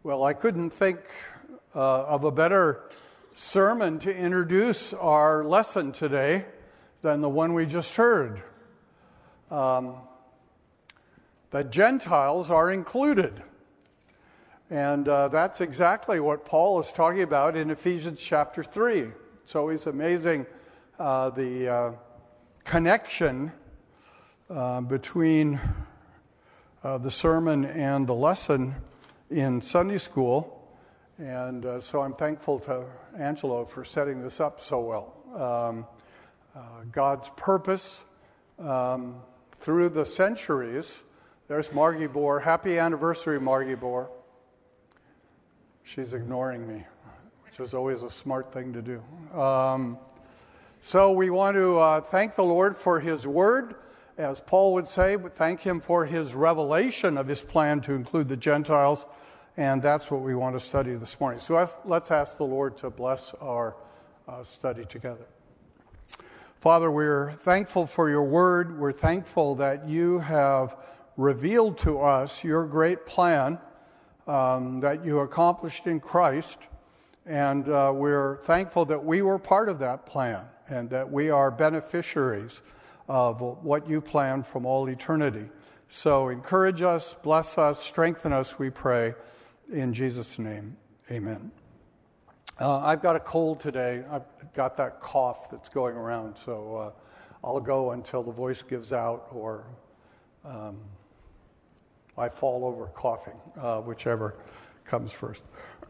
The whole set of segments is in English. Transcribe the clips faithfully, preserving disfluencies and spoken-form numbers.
Well, I couldn't think uh, of a better sermon to introduce our lesson today than the one we just heard. Um, that Gentiles are included. And uh, that's exactly what Paul is talking about in Ephesians chapter three. It's always amazing uh, the uh, connection uh, between uh, the sermon and the lesson in Sunday school. And uh, so I'm thankful to Angelo for setting this up so well. Um, uh, God's purpose um, through the centuries. There's Margie Bohr. Happy anniversary, Margie Bohr. She's ignoring me, which is always a smart thing to do. Um, so we want to uh, thank the Lord for His Word, as Paul would say, but thank Him for His revelation of His plan to include the Gentiles, and that's what we want to study this morning. So let's, let's ask the Lord to bless our uh, study together. Father, we're thankful for your Word. We're thankful that you have revealed to us your great plan Um, that you accomplished in Christ, and uh, we're thankful that we were part of that plan and that we are beneficiaries of what you planned from all eternity. So encourage us, bless us, strengthen us, we pray, in Jesus' name, amen. Uh, I've got a cold today. I've got that cough that's going around, so uh, I'll go until the voice gives out or um, I fall over coughing, uh, whichever comes first.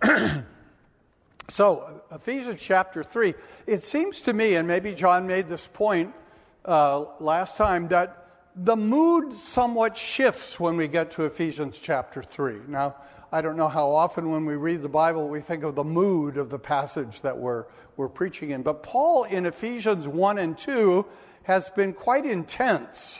So, Ephesians chapter three, it seems to me, and maybe John made this point uh, last time, that the mood somewhat shifts when we get to Ephesians chapter three. Now, I don't know how often when we read the Bible we think of the mood of the passage that we're, we're preaching in, but Paul in Ephesians one and two has been quite intense.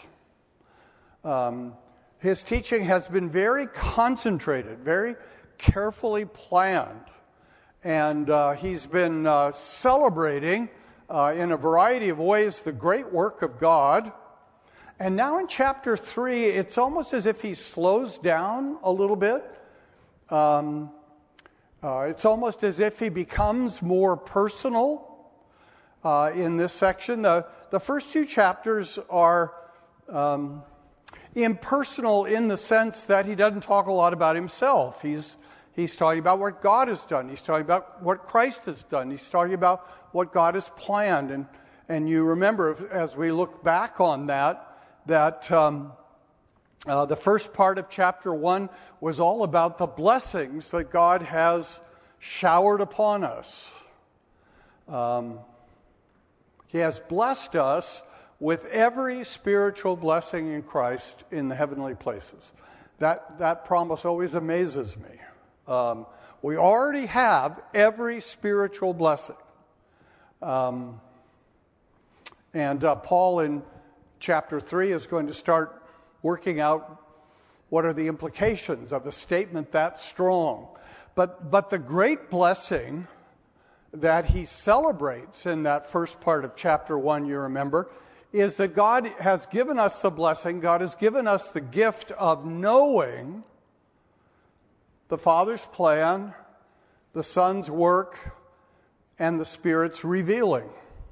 Um, His teaching has been very concentrated, very carefully planned. And uh, he's been uh, celebrating uh, in a variety of ways the great work of God. And now in chapter three, it's almost as if he slows down a little bit. Um, uh, it's almost as if he becomes more personal uh, in this section. The, the first two chapters are Um, impersonal in the sense that he doesn't talk a lot about himself. He's he's talking about what God has done. He's talking about what Christ has done. He's talking about what God has planned. And and you remember as we look back on that, that um, uh, the first part of chapter one was all about the blessings that God has showered upon us. Um, he has blessed us with every spiritual blessing in Christ in the heavenly places. That that promise always amazes me. Um, we already have every spiritual blessing. Um, and uh, Paul in chapter three is going to start working out what are the implications of a statement that strong. But but the great blessing that he celebrates in that first part of chapter one, you remember, is that God has given us the blessing, God has given us the gift of knowing the Father's plan, the Son's work, and the Spirit's revealing.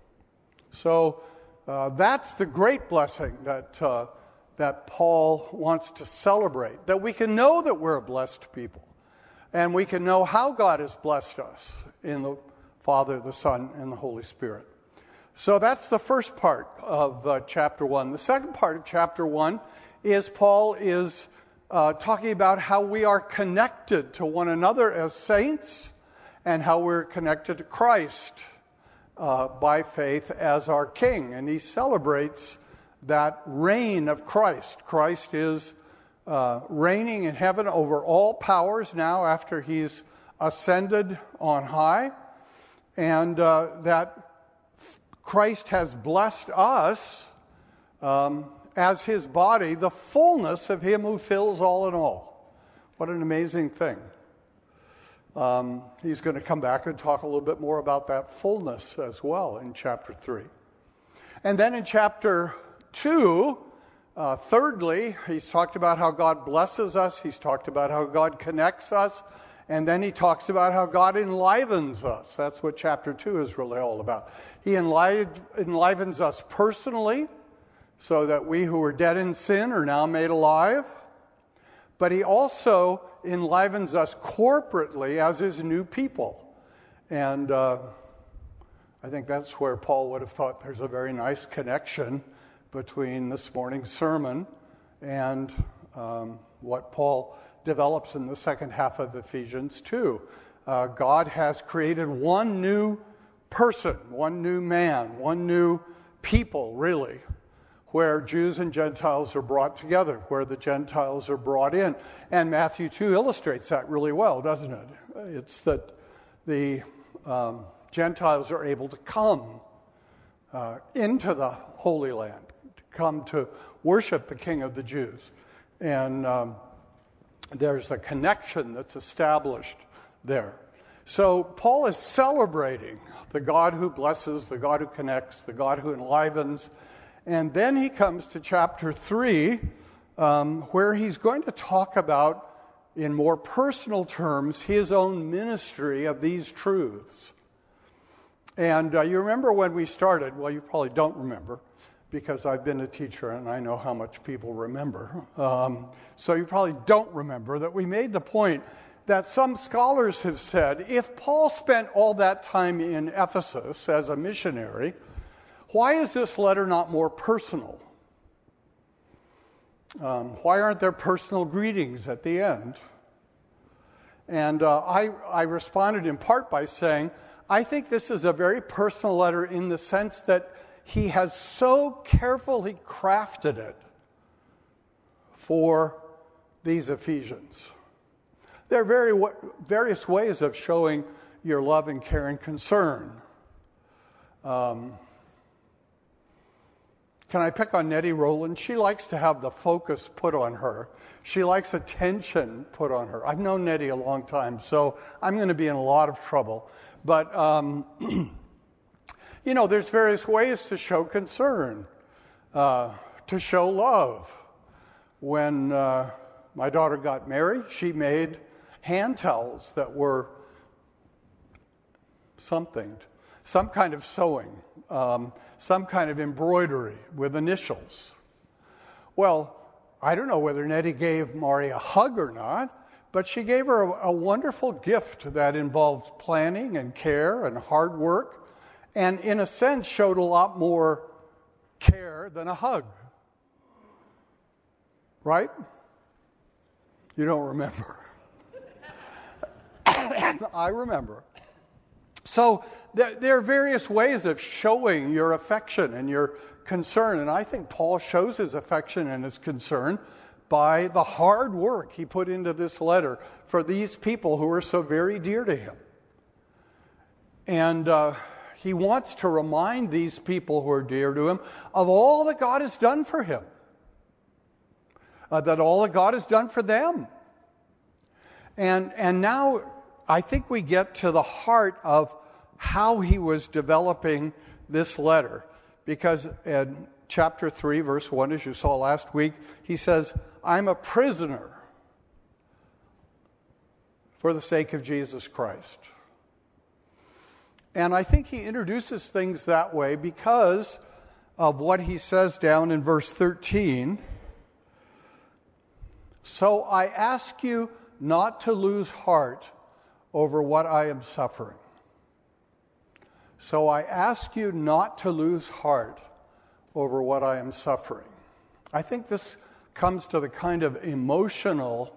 So uh, that's the great blessing that uh, that Paul wants to celebrate, that we can know that we're a blessed people, and we can know how God has blessed us in the Father, the Son, and the Holy Spirit. So that's the first part of uh, chapter one. The second part of chapter one is Paul is uh, talking about how we are connected to one another as saints and how we're connected to Christ uh, by faith as our King. And he celebrates that reign of Christ. Christ is uh, reigning in heaven over all powers now after he's ascended on high. And uh, that Christ has blessed us um, as his body, the fullness of him who fills all in all. What an amazing thing. Um, he's going to come back and talk a little bit more about that fullness as well in chapter three. And then in chapter two, uh, thirdly, he's talked about how God blesses us. He's talked about how God connects us. And then he talks about how God enlivens us. That's what chapter two is really all about. He enlivens us personally, so that we who were dead in sin are now made alive. But he also enlivens us corporately as his new people. And uh, I think that's where Paul would have thought there's a very nice connection between this morning's sermon and um, what Paul develops in the second half of Ephesians two. Uh, God has created one new person, one new man, one new people, really, where Jews and Gentiles are brought together, where the Gentiles are brought in. And Matthew two illustrates that really well, doesn't it? It's that the um, Gentiles are able to come uh, into the Holy Land, to come to worship the King of the Jews. And um, there's a connection that's established there. So Paul is celebrating the God who blesses, the God who connects, the God who enlivens. And then he comes to chapter three, um, where he's going to talk about, in more personal terms, his own ministry of these truths. And uh, you remember when we started, well, you probably don't remember, because I've been a teacher and I know how much people remember. Um, so you probably don't remember that we made the point that some scholars have said, if Paul spent all that time in Ephesus as a missionary, why is this letter not more personal? Um, why aren't there personal greetings at the end? And uh, I, I responded in part by saying, I think this is a very personal letter in the sense that he has so carefully crafted it for these Ephesians. There are very various ways of showing your love and care and concern. Um, Can I pick on Nettie Rowland? She likes to have the focus put on her. She likes attention put on her. I've known Nettie a long time, so I'm going to be in a lot of trouble. But, um, you know, there's various ways to show concern, uh, to show love. When uh, my daughter got married, she made hand towels that were something, some kind of sewing, um, some kind of embroidery with initials. Well, I don't know whether Nettie gave Mari a hug or not, but she gave her a, a wonderful gift that involved planning and care and hard work, and in a sense showed a lot more care than a hug. Right? You don't remember. I remember. So there, there are various ways of showing your affection and your concern, and I think Paul shows his affection and his concern by the hard work he put into this letter for these people who are so very dear to him. And uh, he wants to remind these people who are dear to him of all that God has done for him, uh, that all that God has done for them. And and now I think we get to the heart of how he was developing this letter. Because in chapter three, verse one, as you saw last week, he says, I'm a prisoner for the sake of Jesus Christ. And I think he introduces things that way because of what he says down in verse thirteen. So I ask you not to lose heart over what I am suffering. So I ask you not to lose heart over what I am suffering. I think this comes to the kind of emotional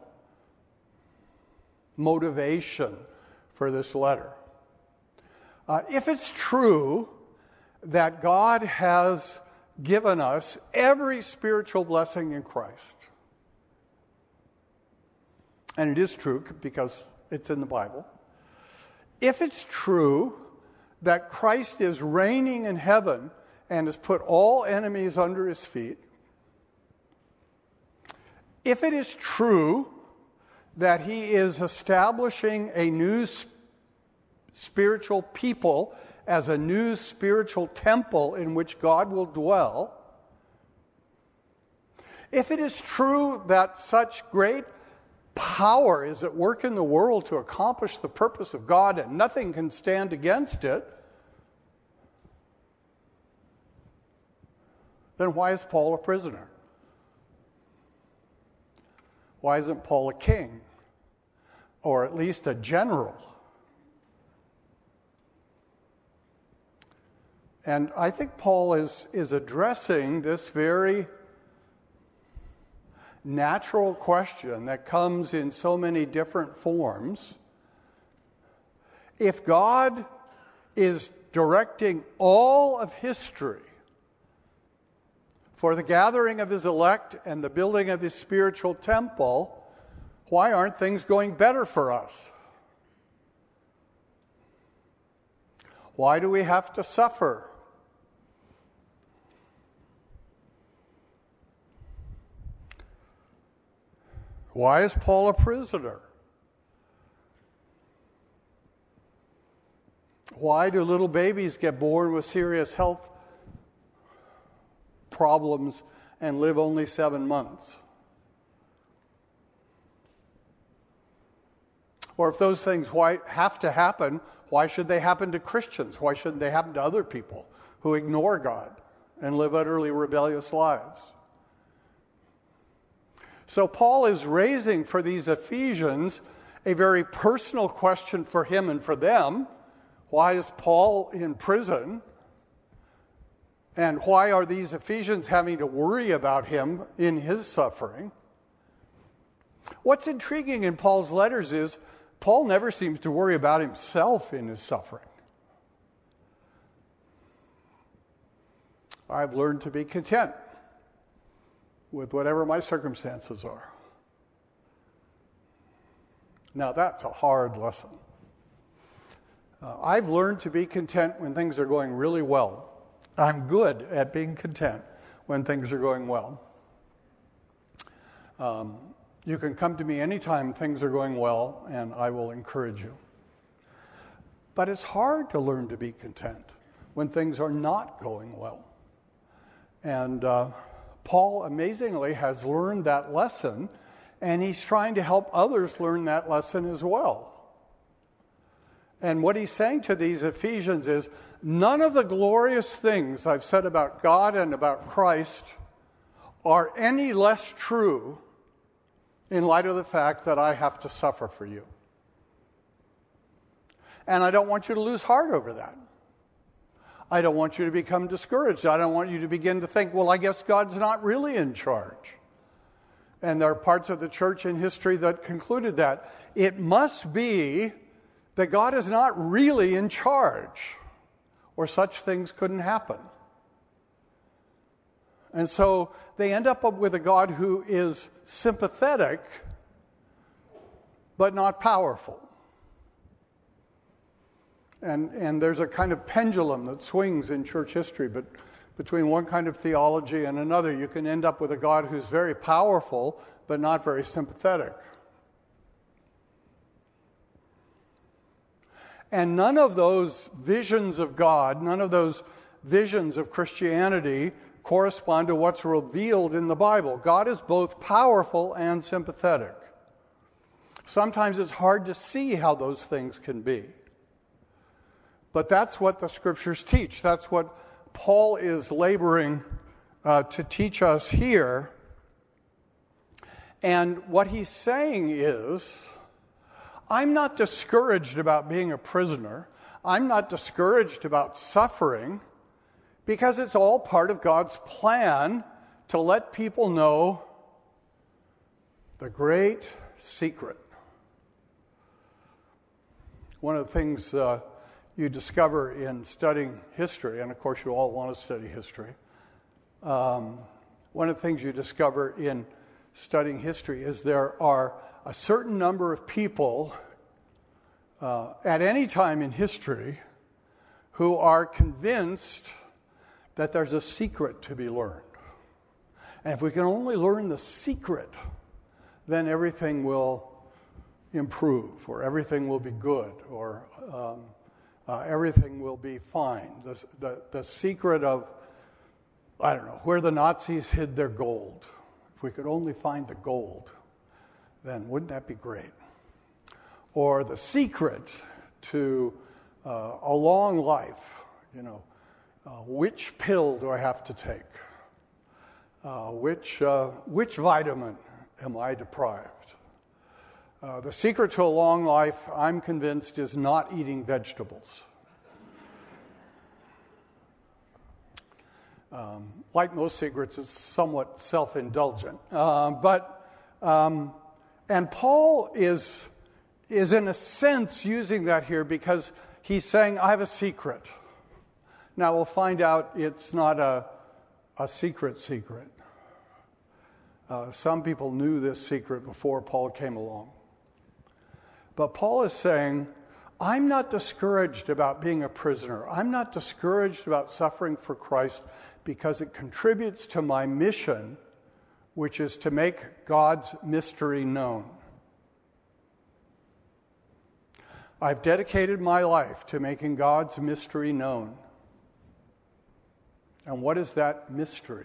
motivation for this letter. Uh, if it's true that God has given us every spiritual blessing in Christ, and it is true because it's in the Bible, if it's true that Christ is reigning in heaven and has put all enemies under his feet, if it is true that he is establishing a new sp- spiritual people as a new spiritual temple in which God will dwell, if it is true that such great power is at work in the world to accomplish the purpose of God and nothing can stand against it, then why is Paul a prisoner? Why isn't Paul a king? Or at least a general? And I think Paul is, is addressing this very natural question that comes in so many different forms. If God is directing all of history for the gathering of his elect and the building of his spiritual temple, why aren't things going better for us? Why do we have to suffer? Why is Paul a prisoner? Why do little babies get born with serious health problems and live only seven months? Or if those things why, have to happen, why should they happen to Christians? Why shouldn't they happen to other people who ignore God and live utterly rebellious lives? So Paul is raising for these Ephesians a very personal question for him and for them. Why is Paul in prison? And why are these Ephesians having to worry about him in his suffering? What's intriguing in Paul's letters is Paul never seems to worry about himself in his suffering. I've learned to be content with whatever my circumstances are. Now that's a hard lesson. Uh, I've learned to be content when things are going really well. I'm good at being content when things are going well. Um, you can come to me anytime things are going well, and I will encourage you. But it's hard to learn to be content when things are not going well. And uh, Paul, amazingly, has learned that lesson, and he's trying to help others learn that lesson as well. And what he's saying to these Ephesians is, none of the glorious things I've said about God and about Christ are any less true in light of the fact that I have to suffer for you. And I don't want you to lose heart over that. I don't want you to become discouraged. I don't want you to begin to think, well, I guess God's not really in charge. And there are parts of the church in history that concluded that. It must be that God is not really in charge, or such things couldn't happen. And so they end up with a God who is sympathetic, but not powerful. And, and there's a kind of pendulum that swings in church history, but between one kind of theology and another, you can end up with a God who's very powerful, but not very sympathetic. And none of those visions of God, none of those visions of Christianity correspond to what's revealed in the Bible. God is both powerful and sympathetic. Sometimes it's hard to see how those things can be. But that's what the Scriptures teach. That's what Paul is laboring uh, to teach us here. And what he's saying is, I'm not discouraged about being a prisoner. I'm not discouraged about suffering, because it's all part of God's plan to let people know the great secret. One of the things uh, you discover in studying history, and of course you all want to study history, um, one of the things you discover in studying history is there are a certain number of people uh, at any time in history who are convinced that there's a secret to be learned. And if we can only learn the secret, then everything will improve, or everything will be good, or um, uh, everything will be fine. The, the, the secret of, I don't know, where the Nazis hid their gold. If we could only find the gold, then wouldn't that be great? Or the secret to uh, a long life, you know, uh, which pill do I have to take? Uh, which, uh, which vitamin am I deprived? Uh, the secret to a long life, I'm convinced, is not eating vegetables. Um, like most secrets, it's somewhat self-indulgent. Uh, but, um, and Paul is, is in a sense using that here because he's saying, I have a secret. Now we'll find out it's not a, a secret secret. Uh, some people knew this secret before Paul came along. But Paul is saying, I'm not discouraged about being a prisoner. I'm not discouraged about suffering for Christ because it contributes to my mission, which is to make God's mystery known. I've dedicated my life to making God's mystery known. And what is that mystery?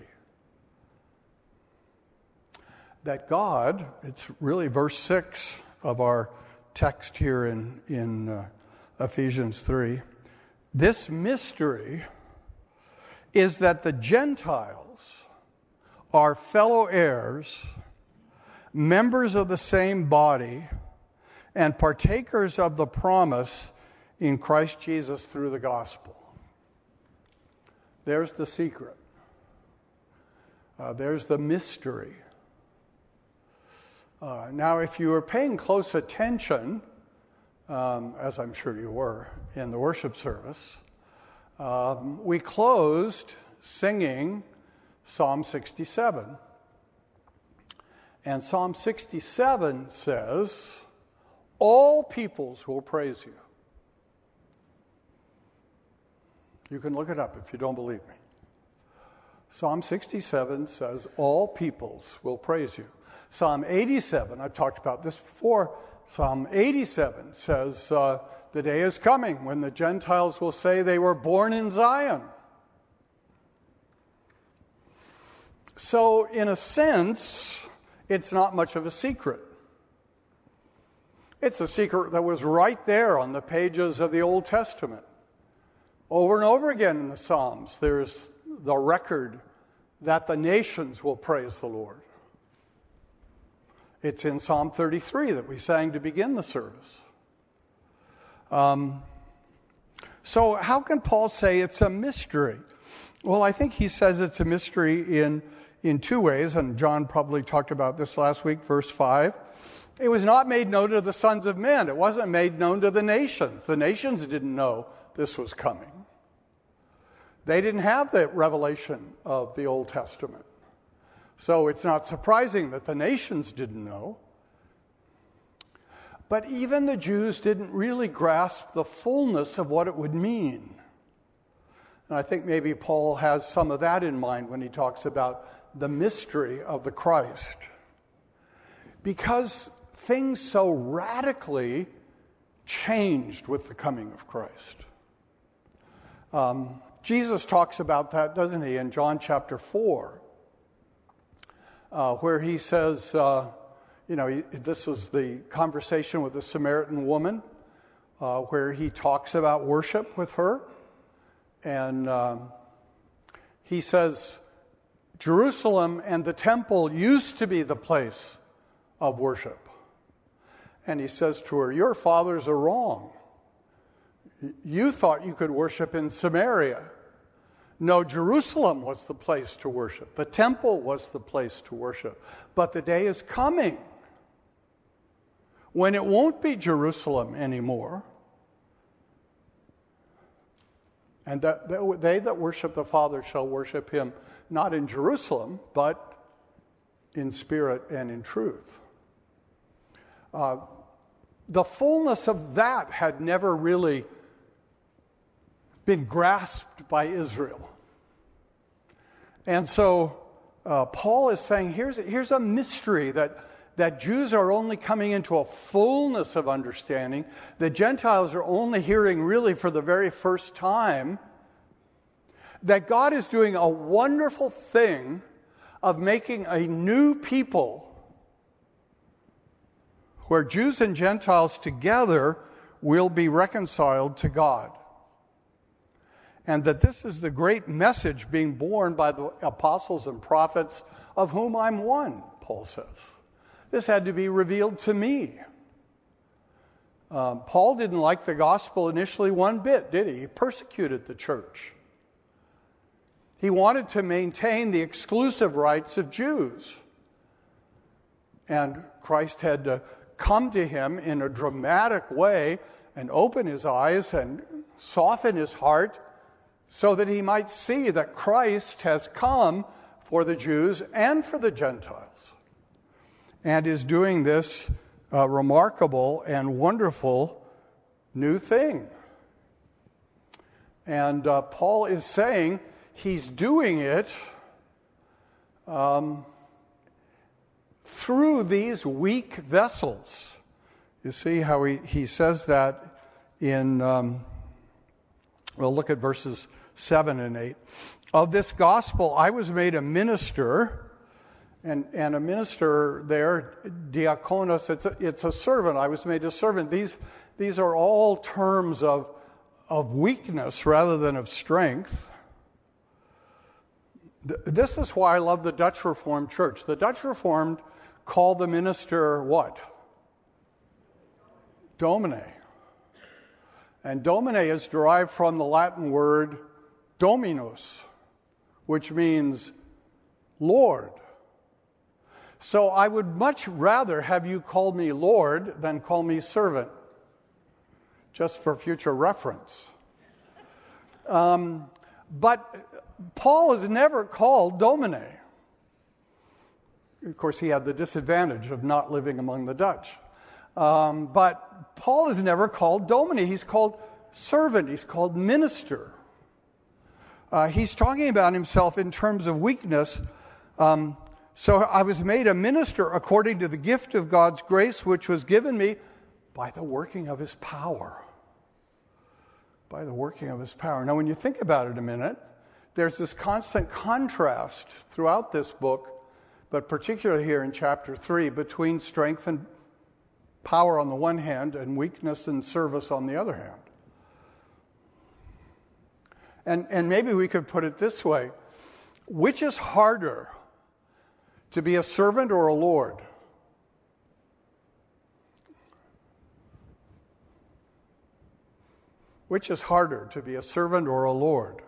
That God, it's really verse six of our text here in, in uh, Ephesians three. This mystery is that the Gentiles are fellow heirs, members of the same body, and partakers of the promise in Christ Jesus through the gospel. There's the secret. Uh, there's the mystery. Uh, now, if you were paying close attention, um, as I'm sure you were in the worship service, um, we closed singing Psalm sixty-seven. And Psalm sixty-seven says, all peoples will praise you. You can look it up if you don't believe me. Psalm sixty-seven says, all peoples will praise you. Psalm eighty-seven, I've talked about this before, Psalm eighty-seven says, uh, the day is coming when the Gentiles will say they were born in Zion. So, in a sense, it's not much of a secret. It's a secret that was right there on the pages of the Old Testament. Over and over again in the Psalms, there's the record that the nations will praise the Lord. It's in Psalm thirty-three that we sang to begin the service. Um, so how can Paul say it's a mystery? Well, I think he says it's a mystery in, in two ways, and John probably talked about this last week, verse five. It was not made known to the sons of men. It wasn't made known to the nations. The nations didn't know this was coming. They didn't have the revelation of the Old Testament. So it's not surprising that the nations didn't know. But even the Jews didn't really grasp the fullness of what it would mean. And I think maybe Paul has some of that in mind when he talks about the mystery of the Christ. Because things so radically changed with the coming of Christ. Um, Jesus talks about that, doesn't he, in John chapter four. Uh, where he says, uh, you know, he, this is the conversation with the Samaritan woman, uh, where he talks about worship with her. And um, he says, Jerusalem and the temple used to be the place of worship. And he says to her, your fathers are wrong. You thought you could worship in Samaria. No, Jerusalem was the place to worship. The temple was the place to worship. But the day is coming when it won't be Jerusalem anymore. And that they that worship the Father shall worship him not in Jerusalem, but in spirit and in truth. Uh, the fullness of that had never really been grasped by Israel. And so uh, Paul is saying here's, here's a mystery that, that Jews are only coming into a fullness of understanding. The Gentiles are only hearing really for the very first time. That God is doing a wonderful thing of making a new people where Jews and Gentiles together will be reconciled to God. And that this is the great message being borne by the apostles and prophets, of whom I'm one, Paul says. This had to be revealed to me. Um, Paul didn't like the gospel initially one bit, did he? He persecuted the church. He wanted to maintain the exclusive rights of Jews. And Christ had to come to him in a dramatic way and open his eyes and soften his heart so that he might see that Christ has come for the Jews and for the Gentiles, and is doing this uh, remarkable and wonderful new thing. And uh, Paul is saying he's doing it um, through these weak vessels. You see how he, he says that in, um, well, look at verses seven and eight. Of this gospel I was made a minister, and, and a minister there, diakonos, it's a, it's a servant. I was made a servant. These, these are all terms of, of weakness rather than of strength. This is why I love the Dutch Reformed Church. The Dutch Reformed call the minister what? Domine. And domine is derived from the Latin word dominus, which means Lord. So I would much rather have you call me Lord than call me servant, just for future reference. Um, but Paul is never called domine. Of course, he had the disadvantage of not living among the Dutch. Um, but Paul is never called domine. He's called servant. He's called minister. Uh, he's talking about himself in terms of weakness. Um, so I was made a minister according to the gift of God's grace, which was given me by the working of his power. By the working of his power. Now, when you think about it a minute, there's this constant contrast throughout this book, but particularly here in chapter three, between strength and power on the one hand and weakness and service on the other hand. And, and maybe we could put it this way. Which is harder, to be a servant or a lord? Which is harder, to be a servant or a lord?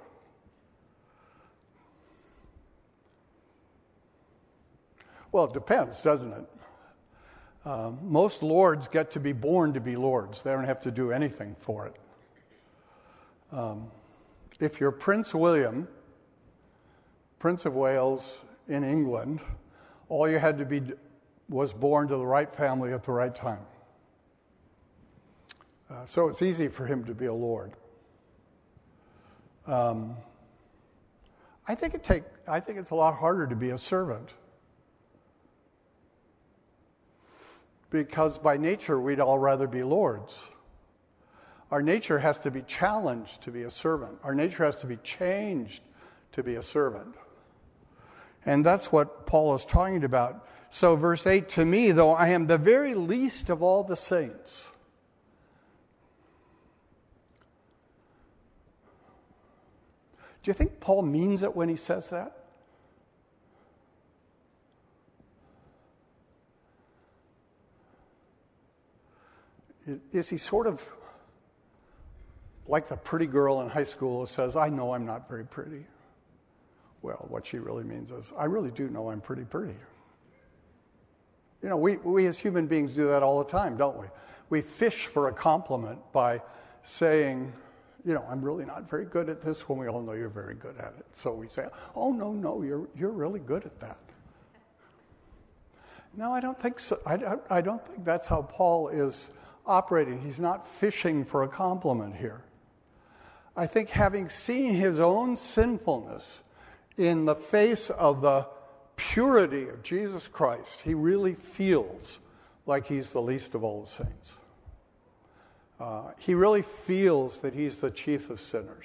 Well, it depends, doesn't it? Uh, most lords get to be born to be lords. They don't have to do anything for it. Um, if you're Prince William, Prince of Wales in England, all you had to be was born to the right family at the right time. Uh, so it's easy for him to be a lord. Um, I think it take. I think it's a lot harder to be a servant, because by nature we'd all rather be lords. Our nature has to be challenged to be a servant. Our nature has to be changed to be a servant. And that's what Paul is talking about. So verse eight, to me, though I am the very least of all the saints. Do you think Paul means it when he says that? Is he sort of like the pretty girl in high school who says, I know I'm not very pretty? Well, what she really means is, I really do know I'm pretty pretty. You know, we, we as human beings do that all the time, don't we? We fish for a compliment by saying, you know, I'm really not very good at this, when we all know you're very good at it. So we say, oh, no, no, you're you're really good at that. No, I don't think so. I, I, I don't think that's how Paul is operating. He's not fishing for a compliment here. I think having seen his own sinfulness in the face of the purity of Jesus Christ, he really feels like he's the least of all the saints. Uh, he really feels that he's the chief of sinners.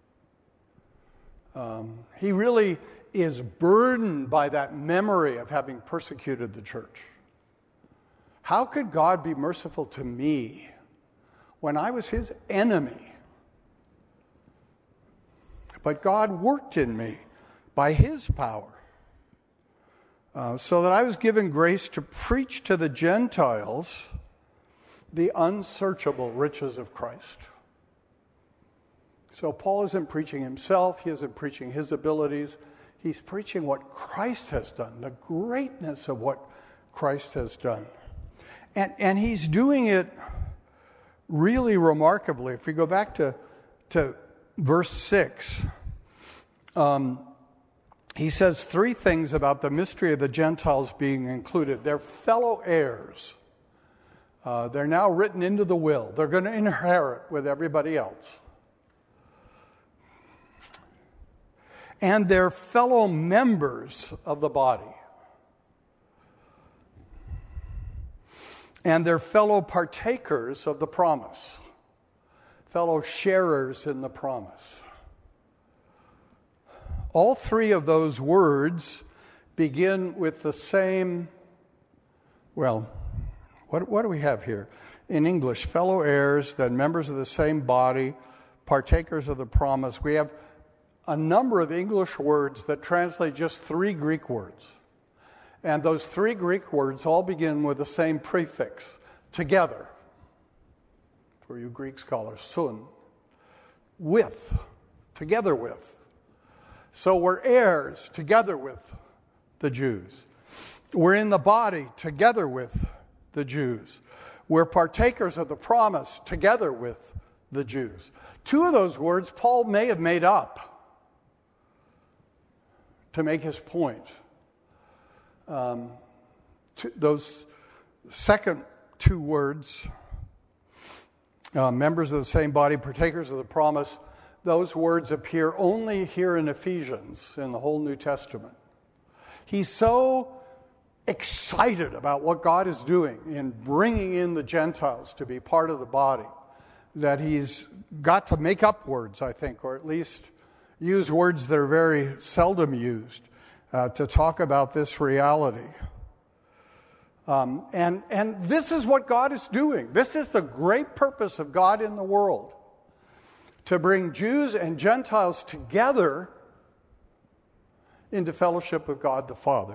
Um, he really is burdened by that memory of having persecuted the church. How could God be merciful to me when I was his enemy? But God worked in me by his power, uh, so that I was given grace to preach to the Gentiles the unsearchable riches of Christ. So Paul isn't preaching himself. He isn't preaching his abilities. He's preaching what Christ has done, the greatness of what Christ has done. And, and he's doing it really remarkably. If we go back to, to verse six, um, he says three things about the mystery of the Gentiles being included. They're fellow heirs. Uh, they're now written into the will. They're going to inherit with everybody else. And they're fellow members of the body. And they're fellow partakers of the promise. Fellow sharers in the promise. All three of those words begin with the same, well, what, what do we have here? In English, fellow heirs, then members of the same body, partakers of the promise. We have a number of English words that translate just three Greek words. And those three Greek words all begin with the same prefix, together. For you Greek scholars, sun. With, together with. So we're heirs together with the Jews. We're in the body together with the Jews. We're partakers of the promise together with the Jews. Two of those words Paul may have made up to make his point. Um, to, those second two words, uh, members of the same body, partakers of the promise, those words appear only here in Ephesians in the whole New Testament. He's so excited about what God is doing in bringing in the Gentiles to be part of the body that he's got to make up words, I think, or at least use words that are very seldom used uh, to talk about this reality. Um, and, and this is what God is doing. This is the great purpose of God in the world, to bring Jews and Gentiles together into fellowship with God the Father.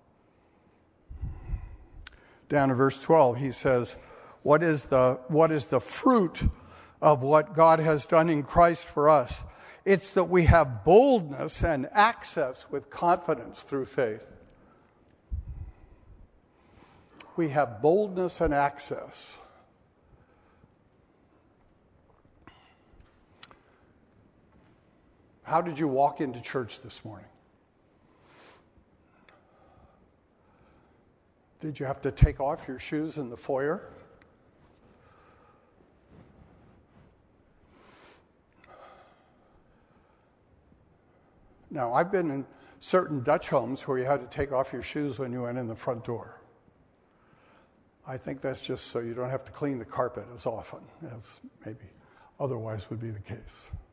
Down in verse twelve, he says, what is the, what is the fruit of what God has done in Christ for us? It's that we have boldness and access with confidence through faith. We have boldness and access. How did you walk into church this morning? Did you have to take off your shoes in the foyer? Now, I've been in certain Dutch homes where you had to take off your shoes when you went in the front door. I think that's just so you don't have to clean the carpet as often as maybe otherwise would be the case.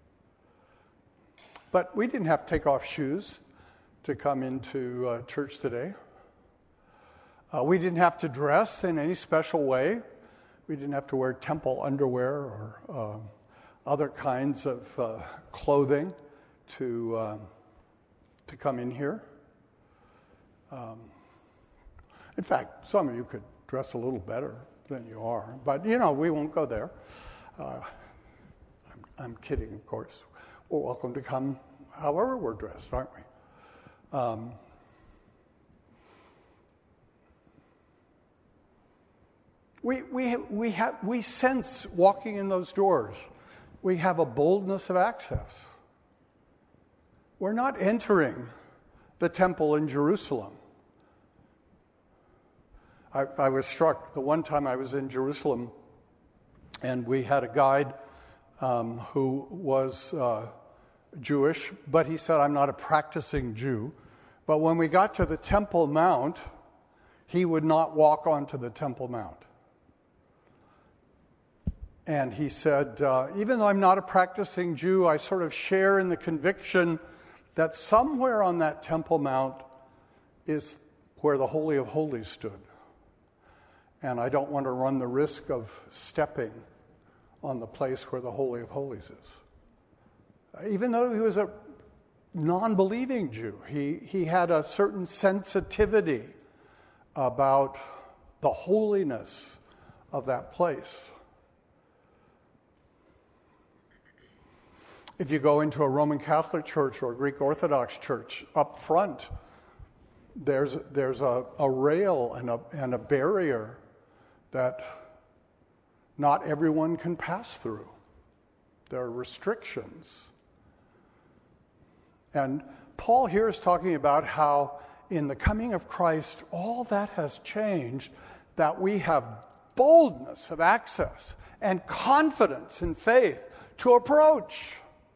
But we didn't have to take off shoes to come into uh, church today. Uh, we didn't have to dress in any special way. We didn't have to wear temple underwear or uh, other kinds of uh, clothing to uh, to come in here. Um, in fact, some of you could dress a little better than you are, but you know, we won't go there. Uh, I'm, I'm kidding, of course. We're welcome to come however we're dressed, aren't we? Um, we we we have we sense walking in those doors. We have a boldness of access. We're not entering the temple in Jerusalem. I, I was struck the one time I was in Jerusalem, and we had a guide um, who was uh, Jewish, but he said, I'm not a practicing Jew. But when we got to the Temple Mount, he would not walk onto the Temple Mount. And he said, uh, even though I'm not a practicing Jew, I sort of share in the conviction that somewhere on that Temple Mount is where the Holy of Holies stood. And I don't want to run the risk of stepping on the place where the Holy of Holies is. Even though he was a non-believing Jew, he, he had a certain sensitivity about the holiness of that place. If you go into a Roman Catholic church or a Greek Orthodox church, up front, there's there's a, a rail and a and a barrier that not everyone can pass through. There are restrictions. And Paul here is talking about how in the coming of Christ, all that has changed, that we have boldness of access and confidence in faith to approach.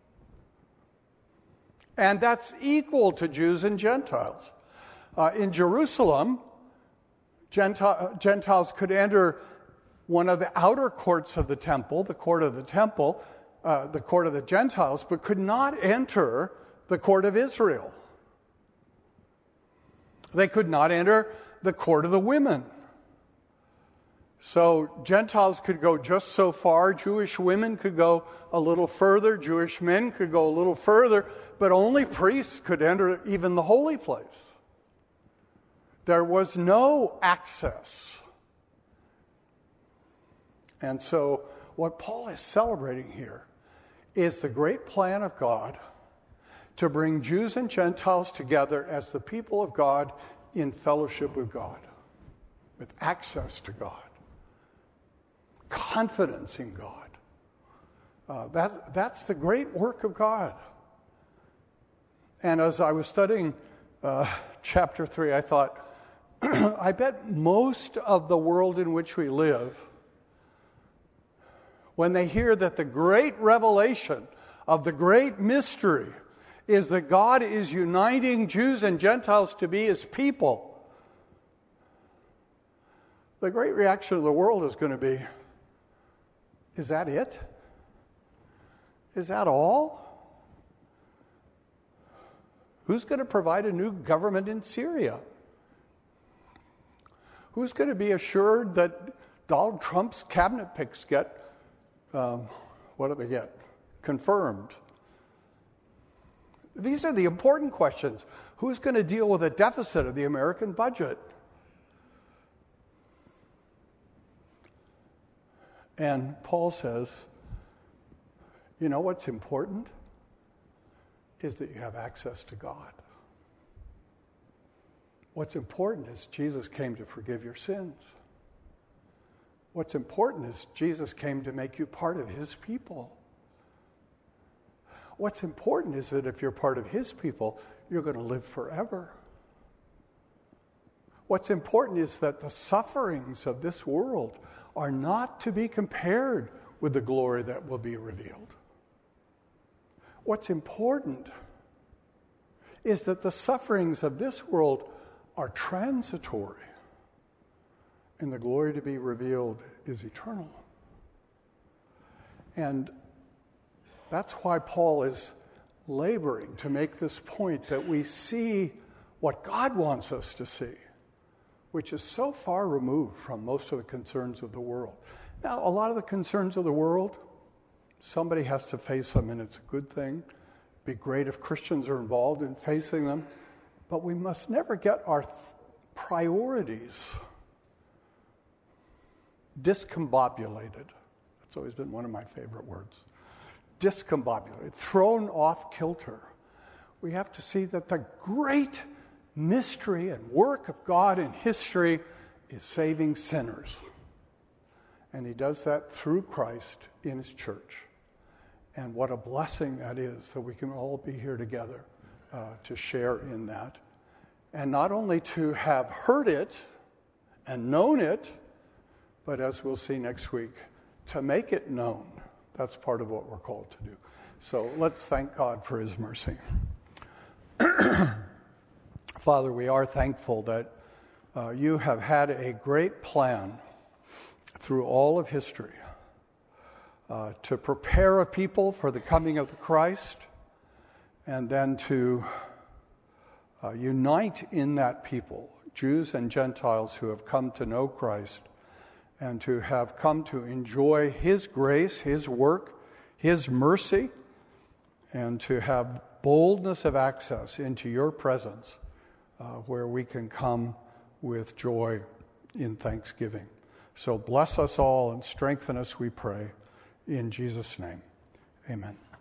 And that's equal to Jews and Gentiles. Uh, in Jerusalem, Gentile, Gentiles could enter one of the outer courts of the temple, the court of the temple, uh, the court of the Gentiles, but could not enter the court of Israel. They could not enter the court of the women. So Gentiles could go just so far. Jewish women could go a little further. Jewish men could go a little further. But only priests could enter even the holy place. There was no access. And so what Paul is celebrating here is the great plan of God to bring Jews and Gentiles together as the people of God in fellowship with God, with access to God, confidence in God. Uh, that, that's the great work of God. And as I was studying uh, chapter three, I thought, I bet most of the world in which we live, when they hear that the great revelation of the great mystery is that God is uniting Jews and Gentiles to be His people, the great reaction of the world is going to be, is that it? Is that all? Who's going to provide a new government in Syria? Who's going to be assured that Donald Trump's cabinet picks get, um, what do they get? Confirmed. These are the important questions. Who's going to deal with the deficit of the American budget? And Paul says, you know what's important? Is that you have access to God. What's important is Jesus came to forgive your sins. What's important is Jesus came to make you part of His people. What's important is that if you're part of His people, you're going to live forever. What's important is that the sufferings of this world are not to be compared with the glory that will be revealed. What's important is that the sufferings of this world are transitory, and the glory to be revealed is eternal. And that's why Paul is laboring to make this point that we see what God wants us to see, which is so far removed from most of the concerns of the world. Now, a lot of the concerns of the world, somebody has to face them, and it's a good thing. It'd be great if Christians are involved in facing them. But we must never get our th- priorities discombobulated. That's always been one of my favorite words. Discombobulated, thrown off kilter. We have to see that the great mystery and work of God in history is saving sinners. And He does that through Christ in His church. And what a blessing that is, that we can all be here together uh, to share in that. And not only to have heard it and known it, but as we'll see next week, to make it known. That's part of what we're called to do. So let's thank God for His mercy. Father, we are thankful that uh, You have had a great plan through all of history uh, to prepare a people for the coming of the Christ, and then to uh, unite in that people Jews and Gentiles who have come to know Christ and to have come to enjoy His grace, His work, His mercy, and to have boldness of access into your presence, uh, where we can come with joy in thanksgiving. So bless us all and strengthen us, we pray. In Jesus' name, amen.